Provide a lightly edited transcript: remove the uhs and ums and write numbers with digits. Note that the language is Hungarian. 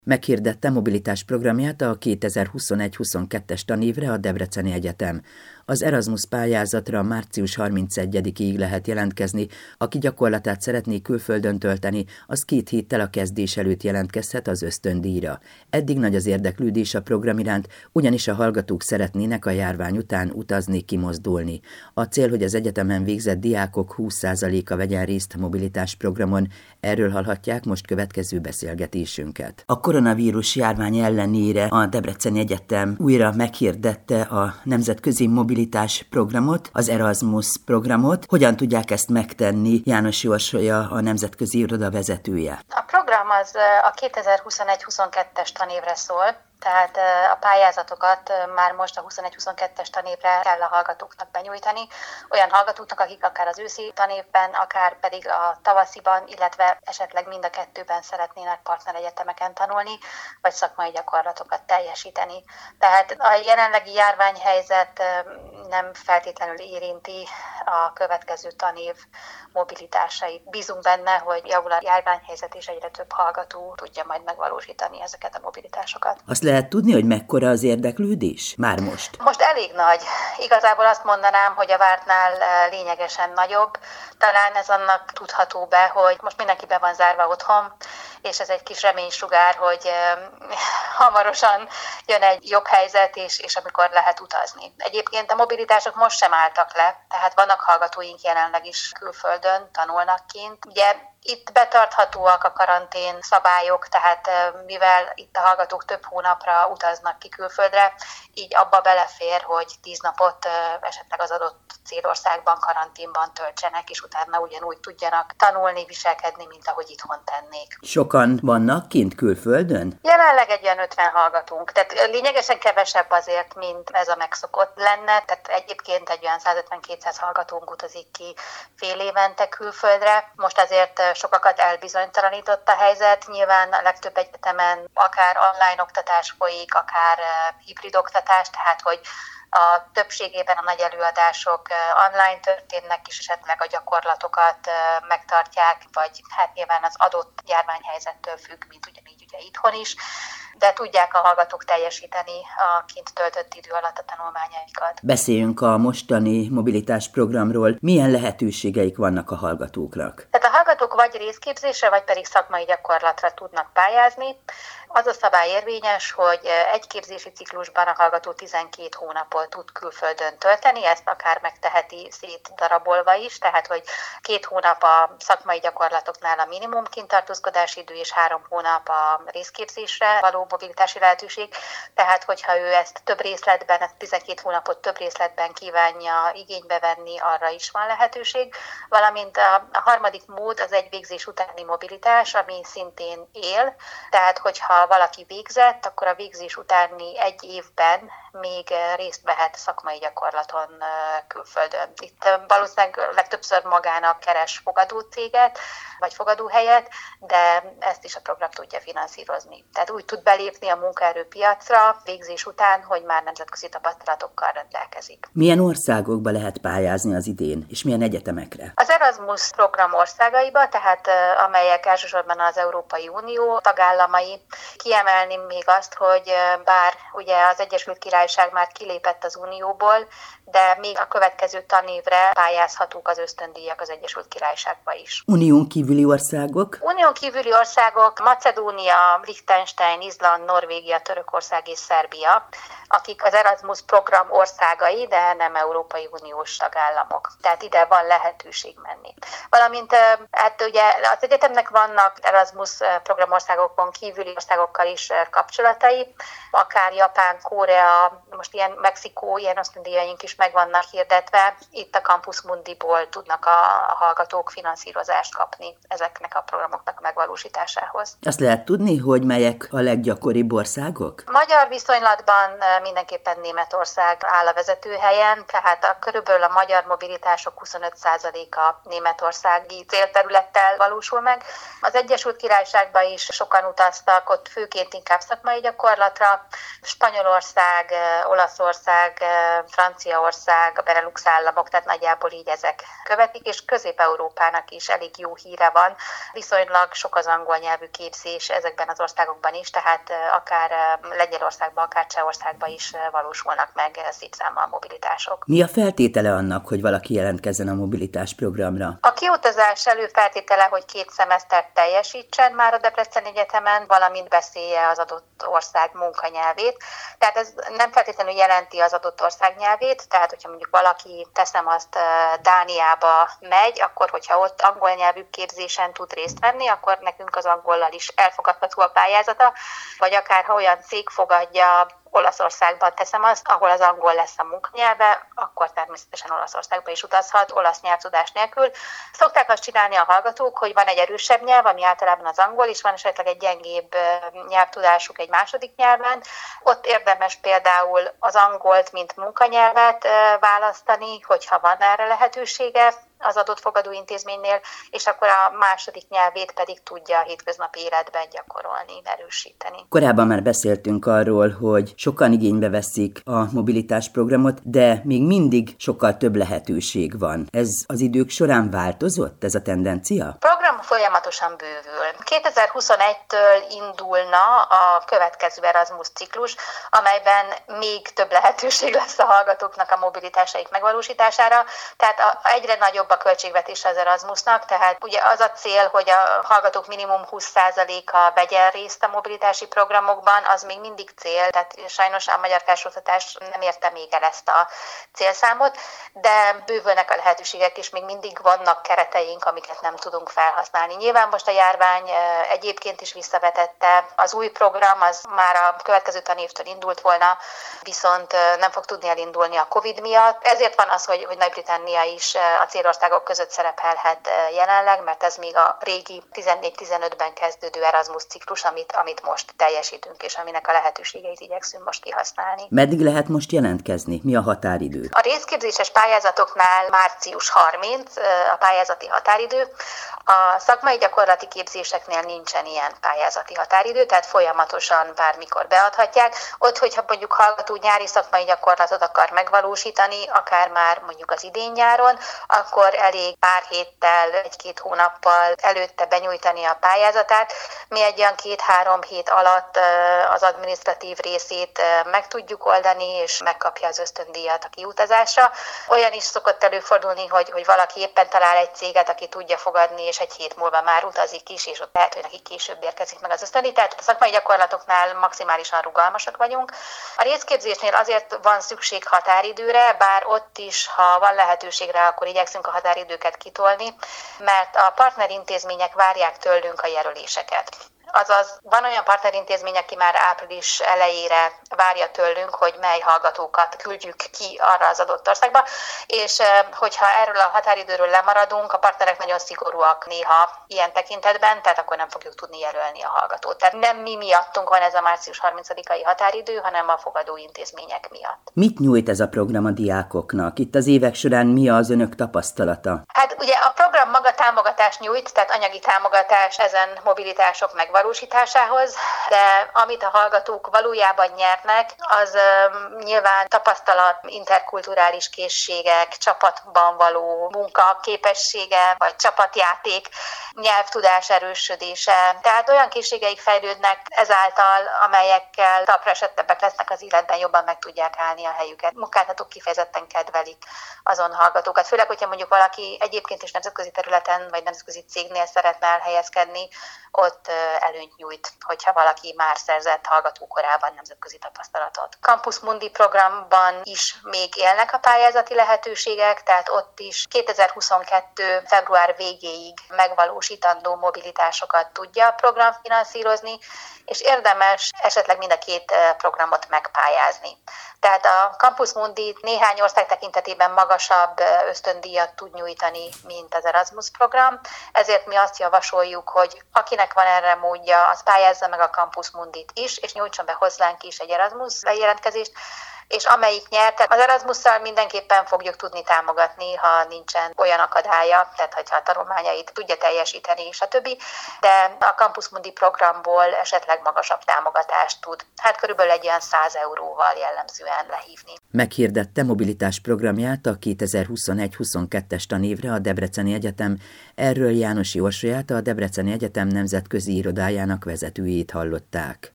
Meghirdette mobilitás programját a 2021-22-es tanévre a Debreceni Egyetem. Az Erasmus pályázatra március 31-ig lehet jelentkezni, aki gyakorlatát szeretné külföldön tölteni, az 2 héttel a kezdés előtt jelentkezhet az ösztöndíjra. Eddig nagy az érdeklődés a program iránt, ugyanis a hallgatók szeretnének a járvány után utazni, kimozdulni. A cél, hogy az egyetemen végzett diákok 20%-a vegyen részt mobilitás programon. Erről hallhatják most következő beszélgetésünket. A koronavírus járvány ellenére a Debreceni Egyetem újra meghirdette a nemzetközi mobilitás programot, az Erasmus programot. Hogyan tudják ezt megtenni? János Jósolya, a nemzetközi iroda vezetője. A program az a 2021-22-es tanévre szól, tehát a pályázatokat már most a 21-22-es tanévre kell a hallgatóknak benyújtani, olyan hallgatóknak, akik akár az őszi tanévben, akár pedig a tavasziban, illetve esetleg mind a kettőben szeretnének partneregyetemeken tanulni, vagy szakmai gyakorlatokat teljesíteni. Tehát a jelenlegi járványhelyzet nem feltétlenül érinti a következő tanév mobilitásait. Bízunk benne, hogy javul a járványhelyzet, és egyre több hallgató tudja majd megvalósítani ezeket a mobilitásokat. Azt lehet tudni, hogy mekkora az érdeklődés? Már most? Most elég nagy. Igazából azt mondanám, hogy a vártnál lényegesen nagyobb. Talán ez annak tudható be, hogy most mindenki be van zárva otthon, és ez egy kis reménysugár, hogy hamarosan jön egy jobb helyzet, és amikor lehet utazni. Egyébként a mobilitások most sem álltak le, tehát vannak hallgatóink jelenleg is külföldön, tanulnak kint. Ugye itt betarthatóak a karantén szabályok, tehát mivel itt a hallgatók több hónapra utaznak ki külföldre, így abba belefér, hogy 10 napot esetleg az adott célországban, karanténban töltsenek, és utána ugyanúgy tudjanak tanulni, viselkedni, mint ahogy itthon tennék. Sokan vannak kint külföldön? Jelenleg egy olyan 50 hallgatunk, tehát lényegesen kevesebb azért, mint ez a megszokott lenne, tehát egyébként egy olyan 150-200 hallgatónk utazik ki fél évente külföldre. Most azért sokakat elbizonytalanított a helyzet, nyilván a legtöbb egyetemen akár online oktatás folyik, akár hibrid oktatás, tehát hogy a többségében a nagy előadások online történnek, és esetleg a gyakorlatokat megtartják, vagy hát nyilván az adott járványhelyzettől függ, mint ugyanígy ugye itthon is, de tudják a hallgatók teljesíteni a kint töltött idő alatt a tanulmányaikat. Beszéljünk a mostani mobilitás programról. Milyen lehetőségeik vannak a hallgatóknak? Tehát a hallgatók vagy részképzésre, vagy pedig szakmai gyakorlatra tudnak pályázni. Az a szabály érvényes, hogy egy képzési ciklusban a hallgató 12 hónapot tud külföldön tölteni, ezt akár megteheti szétdarabolva is, tehát hogy 2 hónap a szakmai gyakorlatoknál a minimum kintartózkodási idő, és 3 hónap a részképzésre való mobilitási lehetőség. Tehát, hogyha ő ezt több részletben, ezt 12 hónapot több részletben kívánja igénybe venni, arra is van lehetőség. Valamint a harmadik mód az egy végzés utáni mobilitás, ami szintén él. Tehát, hogyha valaki végzett, akkor a végzés utáni 1 évben még részt vehet szakmai gyakorlaton külföldön. Itt valószínűleg legtöbbször magának keres fogadócéget, vagy fogadóhelyet, de ezt is a program tudja finanszírozni. Tehát úgy tud belépni a munkaerőpiacra végzés után, hogy már nemzetközi tapasztalatokkal rendelkezik. Milyen országokba lehet pályázni az idén, és milyen egyetemekre? Az Erasmus program országaiba, tehát amelyek elsősorban az Európai Unió tagállamai. Kiemelném még azt, hogy bár ugye az Egyesült Királyság már kilépett az Unióból, de még a következő tanévre pályázhatók az ösztöndíjak az Egyesült Királyságba is. Unión kívüli országok? Unión kívüli országok Macedónia, Liechtenstein, Izland, Norvégia, Törökország és Szerbia, akik az Erasmus program országai, de nem Európai Uniós tagállamok. Tehát ide van lehetőség menni. Valamint hát ugye az egyetemnek vannak Erasmus program országokon kívüli országokkal is kapcsolatai, akár Japán, Korea, most ilyen Mexikó, ilyen ösztöndíjaink is meg vannak hirdetve. Itt a Campus Mundiból tudnak a hallgatók finanszírozást kapni ezeknek a programoknak a megvalósításához. Azt lehet tudni, hogy melyek a leggyakoribb országok? Magyar viszonylatban mindenképpen Németország áll a vezetőhelyen, tehát körülbelül a magyar mobilitások 25%-a németországi célterülettel valósul meg. Az Egyesült Királyságban is sokan utaztak, ott főként inkább szakmai gyakorlatra. Spanyolország, Olaszország, Franciaország, a Benelux államok, tehát nagyjából így ezek követik, és Közép-Európának is elég jó híre van. Viszonylag sok az angol nyelvű képzés ezekben az országokban is, tehát akár Lengyelországban, akár Csehországban is valósulnak meg szép számmal mobilitások. Mi a feltétele annak, hogy valaki jelentkezzen a mobilitás programra? A kiutazás előfeltétele, hogy 2 szemesztert teljesítsen már a Debreceni Egyetemen, valamint beszélje az adott ország munkanyelvét. Tehát ez nem feltétlenül jelenti az adott ország nyelvét, tehát hogyha mondjuk valaki, teszem azt, Dániába megy, akkor hogyha ott angol nyelvű képzésen tud részt venni, akkor nekünk az angollal is elfogadható a pályázata, vagy akár ha olyan cég fogadja Olaszországban, teszem azt, ahol az angol lesz a munkanyelve, akkor természetesen Olaszországba is utazhat, olasz nyelvtudás nélkül. Szokták azt csinálni a hallgatók, hogy van egy erősebb nyelv, ami általában az angol, és van esetleg egy gyengébb nyelvtudásuk egy második nyelven. Ott érdemes például az angolt, mint munkanyelvet választani, hogyha van erre lehetősége az adott fogadóintézménynél, és akkor a második nyelvét pedig tudja a hétköznapi életben gyakorolni, erősíteni. Korábban már beszéltünk arról, hogy sokan igénybe veszik a mobilitás programot, de még mindig sokkal több lehetőség van. Ez az idők során változott, ez a tendencia? A program folyamatosan bővül. 2021-től indulna a következő Erasmus ciklus, amelyben még több lehetőség lesz a hallgatóknak a mobilitásaik megvalósítására, tehát egyre nagyobb a költségvetés az Erasmusnak, tehát ugye az a cél, hogy a hallgatók minimum 20%-a vegyen részt a mobilitási programokban, az még mindig cél, tehát sajnos a magyar felsőoktatás nem érte még el ezt a célszámot, de bővülnek a lehetőségek, és még mindig vannak kereteink, amiket nem tudunk felhasználni. Nyilván most a járvány egyébként is visszavetette, az új program az már a következő tanévtől indult volna, viszont nem fog tudni elindulni a Covid miatt. Ezért van az, hogy Nagy-Britannia is a célországok között szerepelhet jelenleg, mert ez még a régi 14-15-ben kezdődő Erasmus ciklus, amit most teljesítünk, és aminek a lehetőségeit igyekszünk most kihasználni. Meddig lehet most jelentkezni? Mi a határidő? A részképzéses pályázatoknál március 30 a pályázati határidő. A szakmai gyakorlati képzéseknél nincsen ilyen pályázati határidő, tehát folyamatosan bármikor beadhatják. Ott, hogyha mondjuk hallgató nyári szakmai gyakorlatot akar megvalósítani, akár már mondjuk az idén nyáron, akkor elég pár héttel, 1-2 hónappal előtte benyújtani a pályázatát. Mi egy olyan 2-3 hét alatt az adminisztratív részét meg tudjuk oldani, és megkapja az ösztöndíjat a kiutazásra. Olyan is szokott előfordulni, hogy valaki éppen talál egy céget, aki tudja fogadni, és egy hét múlva már utazik is, és ott lehet, hogy neki később érkezik meg az ösztöndíj. Tehát a szakmai gyakorlatoknál maximálisan rugalmasak vagyunk. A részképzésnél azért van szükség határidőre, bár ott is, ha van lehetőség rá, akkor igyekszünk a határidőket kitolni, mert a partnerintézmények várják tőlünk a jelöléseket. Azaz van olyan partnerintézmény, aki már április elejére várja tőlünk, hogy mely hallgatókat küldjük ki arra az adott országba, és hogyha erről a határidőről lemaradunk, a partnerek nagyon szigorúak néha ilyen tekintetben, tehát akkor nem fogjuk tudni jelölni a hallgatót. Tehát nem mi miattunk van ez a március 30-ai határidő, hanem a fogadó intézmények miatt. Mit nyújt ez a program a diákoknak? Itt az évek során mi az önök tapasztalata? Hát ugye a program maga támogatást nyújt, tehát anyagi támogatás ezen mobilitások megvalósításához, de amit a hallgatók valójában nyernek, az nyilván tapasztalat, interkulturális készségek, csapatban való munka képessége, vagy csapatjáték, nyelvtudás erősödése. Tehát olyan készségeik fejlődnek ezáltal, amelyekkel talpra esettebbek lesznek az életben, jobban meg tudják állni a helyüket. Munkáltatók kifejezetten kedvelik azon hallgatókat. Főleg, hogyha mondjuk valaki egyébként is nemzetközi területen, vagy nemzetközi cégnél szeretne elhelyezkedni, ott előnyt nyújt, hogyha valaki már szerzett hallgatókorában nemzetközi tapasztalatot. Campus Mundi programban is még élnek a pályázati lehetőségek, tehát ott is 2022. február végéig megvalósítandó mobilitásokat tudja a program finanszírozni, és érdemes esetleg mind a 2 programot megpályázni. Tehát a Campus Mundi néhány ország tekintetében magasabb ösztöndíjat tud nyújtani, mint az Erasmus program, ezért mi azt javasoljuk, hogy akinek van erre módja, az pályázza meg a Campus Mundit is, és nyújtson be hozzánk is egy Erasmus bejelentkezést, és amelyik nyert, az Erasmusszal mindenképpen fogjuk tudni támogatni, ha nincsen olyan akadálya, tehát hogyha a tanulmányait tudja teljesíteni, stb. De a Campus Mundi programból esetleg magasabb támogatást tud, hát körülbelül egy olyan 100 euróval jellemzően lehívni. Meghirdette mobilitás programját a 2021-22-es tanévre a Debreceni Egyetem. Erről Jánosi Orsolyát, a Debreceni Egyetem nemzetközi irodájának vezetőjét hallották.